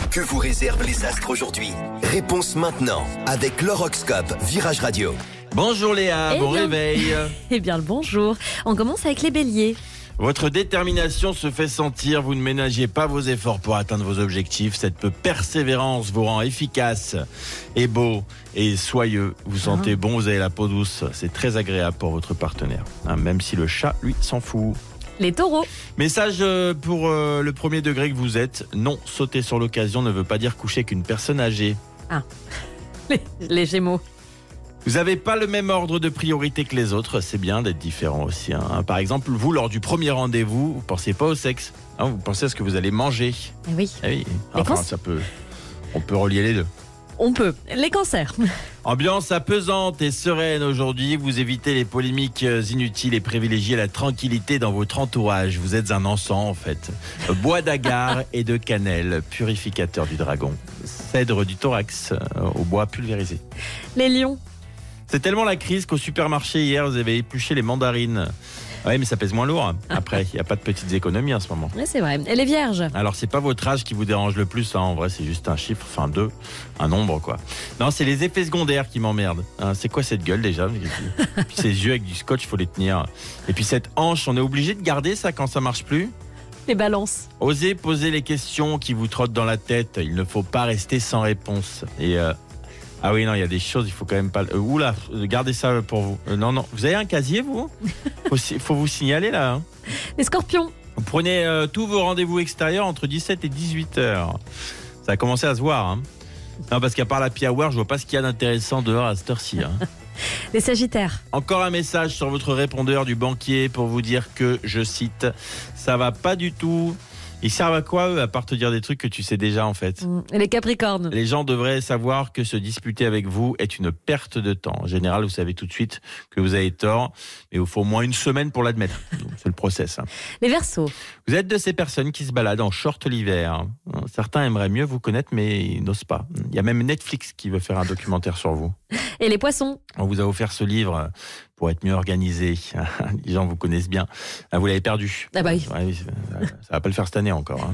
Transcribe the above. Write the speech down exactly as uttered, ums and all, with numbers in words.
Que vous réservent les astres aujourd'hui? Réponse maintenant avec l'horoscope Virage Radio. Bonjour Léa, Eh bon bien. réveil. Eh bien le bonjour. On commence avec les béliers. Votre détermination se fait sentir, vous ne ménagez pas vos efforts pour atteindre vos objectifs. Cette persévérance vous rend efficace et beau et soyeux. Vous sentez bon, vous avez la peau douce. C'est très agréable pour votre partenaire, hein, même si le chat, lui, s'en fout. Les taureaux. Message euh, pour euh, le premier degré que vous êtes. Non, sauter sur l'occasion ne veut pas dire coucher qu'une personne âgée. Les, les gémeaux. Vous n'avez pas le même ordre de priorité que les autres, c'est bien d'être différent aussi, hein. Par exemple, vous, lors du premier rendez-vous, vous ne pensez pas au sexe, hein, vous pensez à ce que vous allez manger. Eh oui, Eh oui. Les Enfin, cons- ça peut, on peut relier les deux. on peut. Les cancers. Ambiance apaisante et sereine aujourd'hui, vous évitez les polémiques inutiles et privilégiez la tranquillité dans votre entourage. Vous êtes un encens en fait. Bois d'agar et de cannelle, purificateur du dragon. Cèdre du thorax euh, au bois pulvérisé. Les lions. C'est tellement la crise qu'au supermarché hier, vous avez épluché les mandarines. Oui, mais ça pèse moins lourd. Après, il n'y a pas de petites économies en ce moment. Oui, c'est vrai. Et les vierges. Alors, c'est pas votre âge qui vous dérange le plus, hein. En vrai, c'est juste un chiffre, enfin deux, un nombre, quoi. Non, c'est les effets secondaires qui m'emmerdent. Hein, c'est quoi cette gueule déjà? Puis ces yeux avec du scotch, il faut les tenir. Et puis cette hanche, on est obligé de garder ça quand ça marche plus? Les balances. Osez poser les questions qui vous trottent dans la tête. Il ne faut pas rester sans réponse. Et euh, ah oui, non, il y a des choses, il faut quand même pas. Euh, oula, gardez ça pour vous. Euh, non, non, vous avez un casier, vous? faut, si- faut vous signaler là. Hein. Les scorpions. Vous prenez euh, tous vos rendez-vous extérieurs entre dix-sept et dix-huit heures. Ça a commencé à se voir. Hein. Non, parce qu'à part la happy hour, je vois pas ce qu'il y a d'intéressant dehors à cette heure-ci. Hein. Les sagittaires. Encore un message sur votre répondeur du banquier pour vous dire que, je cite, ça va pas du tout. Ils servent à quoi, eux, à part te dire des trucs que tu sais déjà, en fait? Mm. Et les capricornes. Les gens devraient savoir que se disputer avec vous est une perte de temps. En général, vous savez tout de suite que vous avez tort, mais il faut au moins une semaine pour l'admettre. Donc, c'est le process. Hein. Les verseaux. Vous êtes de ces personnes qui se baladent en short l'hiver. Certains aimeraient mieux vous connaître, mais ils n'osent pas. Il y a même Netflix qui veut faire un documentaire sur vous. Et les poissons. On vous a offert ce livre pour être mieux organisé. Les gens vous connaissent bien. Vous l'avez perdu. Ah bah oui. Ouais, ça ne va pas le faire cette année encore. Hein.